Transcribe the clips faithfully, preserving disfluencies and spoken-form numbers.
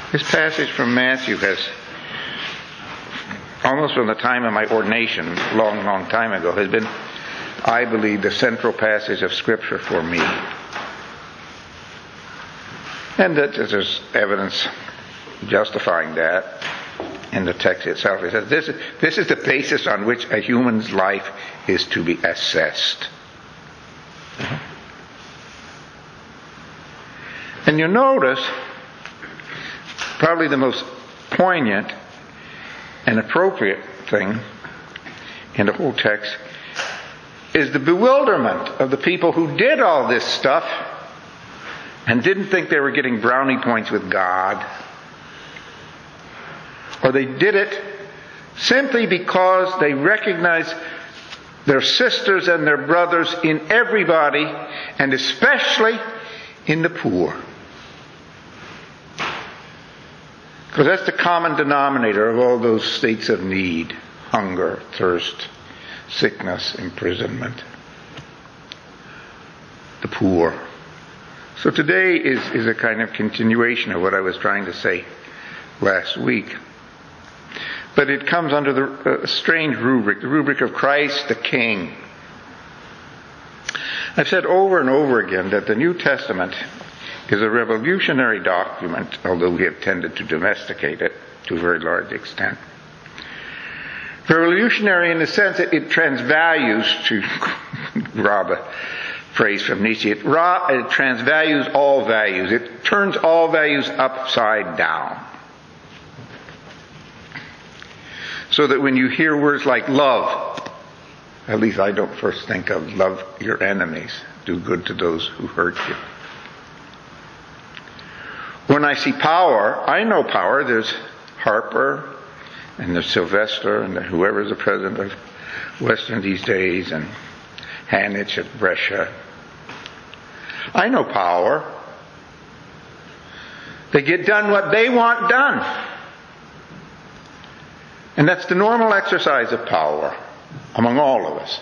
This passage from Matthew has, almost from the time of my ordination, long, long time ago, has been, I believe, the central passage of Scripture for me. And that there's evidence justifying that in the text itself. It says this, this is the basis on which a human's life is to be assessed. And you'll notice, probably the most poignant and appropriate thing in the whole text is the bewilderment of the people who did all this stuff and didn't think they were getting brownie points with God. Or they did it simply because they recognized their sisters and their brothers in everybody, and especially in the poor. Because that's the common denominator of all those states of need: hunger, thirst, sickness, imprisonment. The poor. So today is, is a kind of continuation of what I was trying to say last week. But it comes under the uh, strange rubric, the rubric of Christ the King. I've said over and over again that the New Testament is a revolutionary document, although we have tended to domesticate it to a very large extent. Revolutionary in the sense that it transvalues, to rob a phrase from Nietzsche, it, ra- it transvalues all values. It turns all values upside down. So that when you hear words like love, at least I don't first think of love your enemies, do good to those who hurt you. When I see power, I know power. There's Harper, and there's Sylvester, and whoever's the president of Western these days, and Hanich at Brescia. I know power. They get done what they want done. And that's the normal exercise of power among all of us.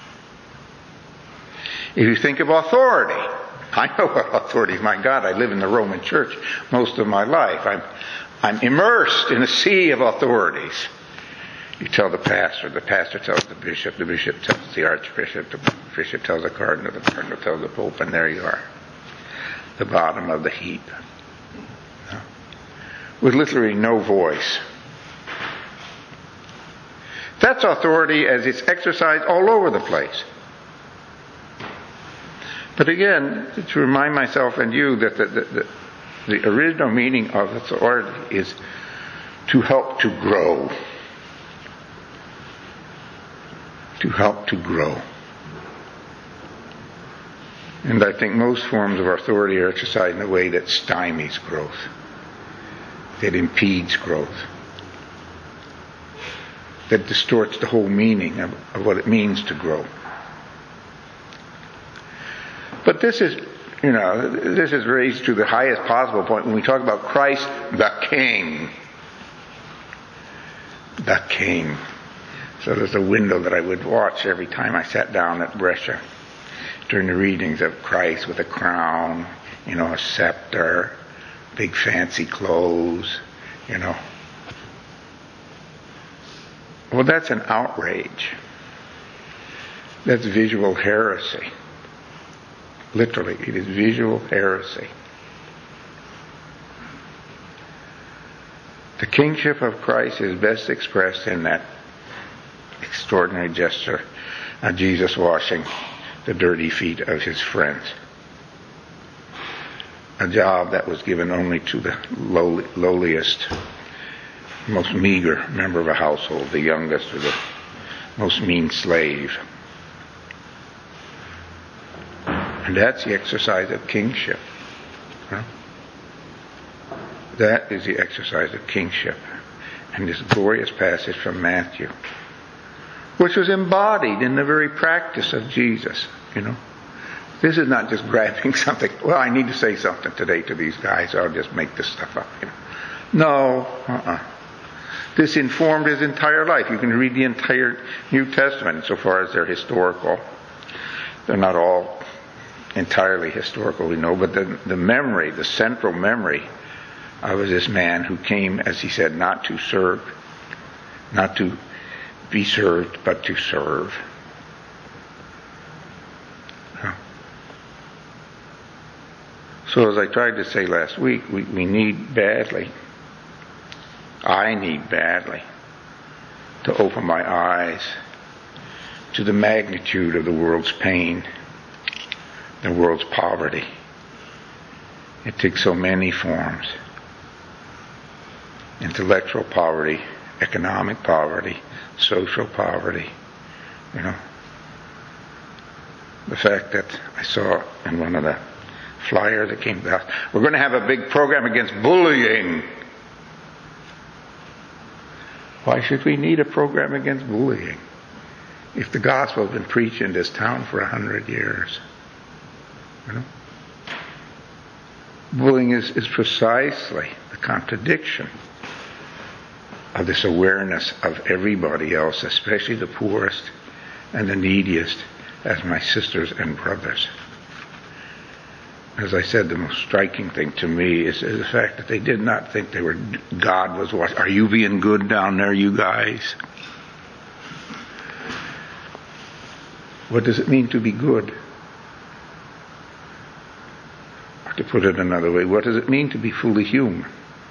If you think of authority, I know what authority is. My God, I live in the Roman Church most of my life. I'm, I'm immersed in a sea of authorities. You tell the pastor, the pastor tells the bishop, the bishop tells the archbishop, the bishop tells the cardinal, the cardinal tells the pope, and there you are. The bottom of the heap. With literally no voice. That's authority as it's exercised all over the place. But again, to remind myself and you that the, the, the, the original meaning of authority is to help to grow. To help to grow. And I think most forms of authority are exercised in a way that stymies growth, that impedes growth, that distorts the whole meaning of, of what it means to grow. But this is, you know, this is raised to the highest possible point when we talk about Christ the King. The King. So there's a window that I would watch every time I sat down at Brescia during the readings of Christ with a crown, you know, a scepter, big fancy clothes, you know. Well, that's an outrage. That's visual heresy. Literally, it is visual heresy. The kingship of Christ is best expressed in that extraordinary gesture of Jesus washing the dirty feet of his friends. A job that was given only to the lowly, lowliest, most meager member of a household, the youngest or the most mean slave. And that's the exercise of kingship. Huh? That is the exercise of kingship. And this glorious passage from Matthew, which was embodied in the very practice of Jesus, you know. This is not just grabbing something. Well, I need to say something today to these guys. I'll just make this stuff up. You know. No. Uh-uh. This informed his entire life. You can read the entire New Testament insofar as they're historical. They're not all entirely historical, we know, but the, the memory, the central memory I was this man who came, as he said, not to serve, not to be served, but to serve. So as I tried to say last week, we, we need badly, I need badly, to open my eyes to the magnitude of the world's pain, the world's poverty. It takes so many forms. Intellectual poverty, economic poverty, social poverty, you know. The fact that I saw in one of the flyers that came out, we're going to have a big program against bullying. Why should we need a program against bullying if the gospel has been preached in this town for a hundred years? You know? Bullying is, is precisely the contradiction of this awareness of everybody else, especially the poorest and the neediest, as my sisters and brothers. As I said, the most striking thing to me is, is the fact that they did not think they were, God was watching. Are you being good down there, you guys? What does it mean to be good? Or to put it another way, what does it mean to be fully human?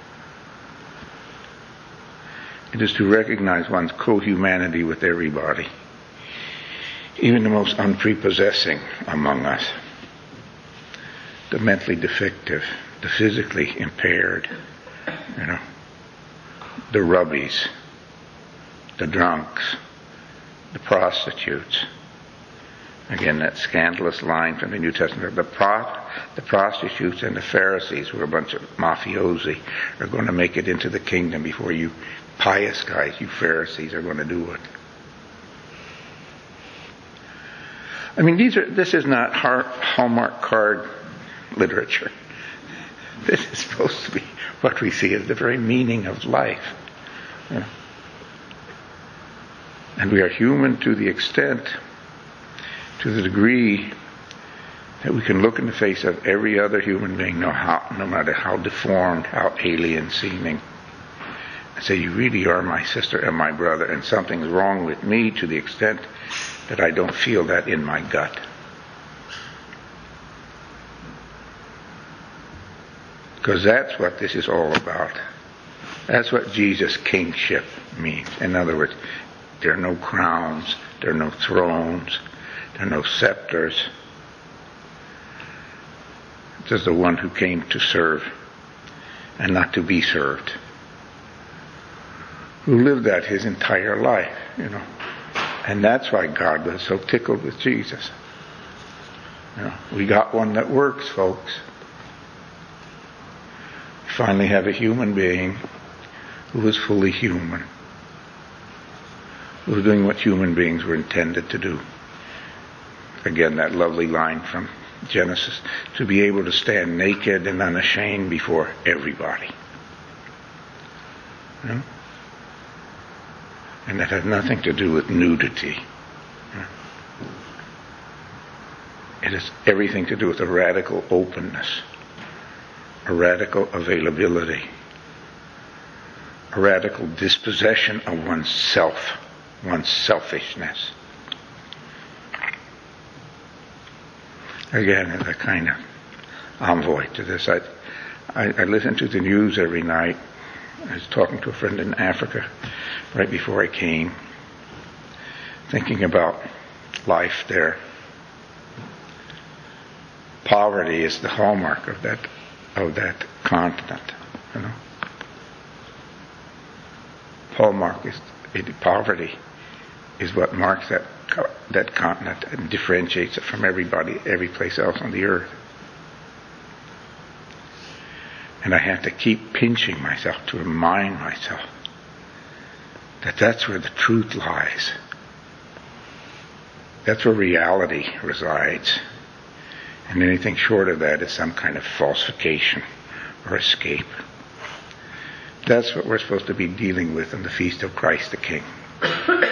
It is to recognize one's co-humanity with everybody, even the most unprepossessing among us. The mentally defective, the physically impaired, you know, the rubbies, the drunks, the prostitutes. Again, that scandalous line from the New Testament, the, pro- the prostitutes and the Pharisees, who are a bunch of mafiosi, are going to make it into the kingdom before you pious guys, you Pharisees, are going to do it. I mean, these are. This is not Hallmark card literature. This is supposed to be what we see as the very meaning of life. Yeah. And we are human to the extent, to the degree that we can look in the face of every other human being, no, how, no matter how deformed, how alien seeming, and say, you really are my sister and my brother, and something's wrong with me to the extent that I don't feel that in my gut. Because that's what this is all about. That's what Jesus' kingship means. In other words, there are no crowns, there are no thrones, there are no scepters. There's the one who came to serve and not to be served, who lived that his entire life, you know. And that's why God was so tickled with Jesus. You know, we got one that works, folks. We finally have a human being who is fully human, who is doing what human beings were intended to do. Again, that lovely line from Genesis, to be able to stand naked and unashamed before everybody. You know? And that has nothing to do with nudity. It has everything to do with a radical openness, a radical availability, a radical dispossession of one's self, one's selfishness. Again, as a kind of envoy to this, I, I, I listen to the news every night. I was talking to a friend in Africa right before I came, thinking about life there. Poverty is the hallmark of that of that continent, you know. Hallmark is poverty is what marks that that continent and differentiates it from everybody, every place else on the earth. And I have to keep pinching myself to remind myself that that's where the truth lies. That's where reality resides. And anything short of that is some kind of falsification or escape. That's what we're supposed to be dealing with on the Feast of Christ the King.